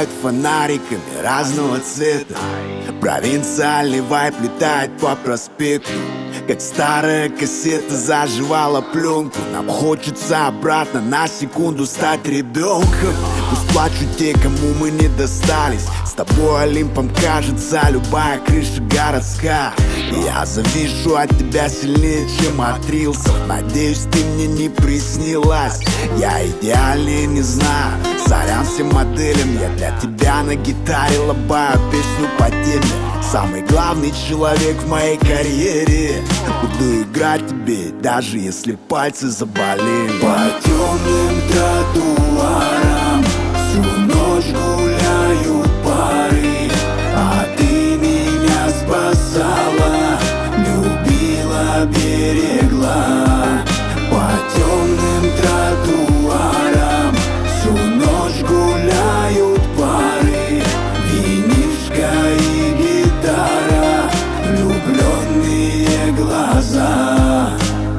сверкают фонариками разного цвета. Провинциальный вайб летает по проспекту, как старая кассета заживала пленку. Нам хочется обратно на секунду стать ребенком. Пусть плачут те, кому мы не достались. С тобой Олимпом кажется любая крыша городская. И я завишу от тебя сильнее, чем от рилсов. Надеюсь, ты мне не приснилась. Я идеальнее не знаю. Сорян всем моделям, я для тебя на гитаре лобаю песню по теме. Самый главный человек в моей карьере. Буду играть тебе, даже если пальцы заболели. По темным тротуарам всю ночь гуляют пары, а ты меня спасала, любила, берегла. По темным тротуарам всю ночь гуляют пары, винишко и гитара, влюбленные глаза.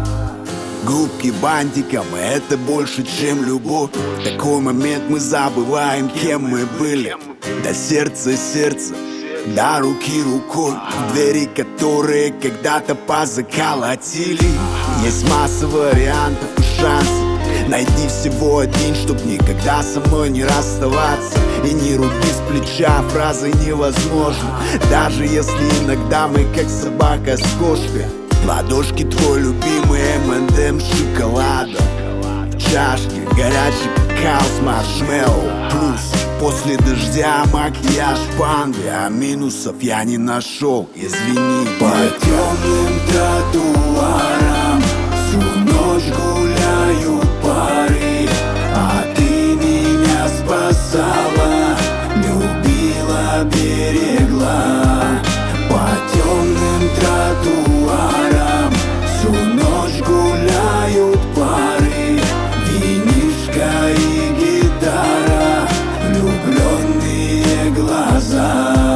Губки бантиком, это больше, чем любовь. В такой момент мы забываем, кем мы были. До сердца сердце, до руки рукой. Двери, которые когда-то позаколотили. Есть масса вариантов и шансов. Найди всего один, чтоб никогда со мной не расставаться. И не руби с плеча фразы невозможно. Даже если иногда мы как собака с кошкой. Ладошки твой любимый M&M с шоколадом. В чашке горячий какао с маршмеллоу. Плюс после дождя макияж панды. А минусов я не нашел, извини. По темным тротуарам всю ночь гуляют пары, а ты меня спасала, любила, берегла. По темным тротуарам всю ночь гуляют пары, винишко и гитара, влюбленные глаза.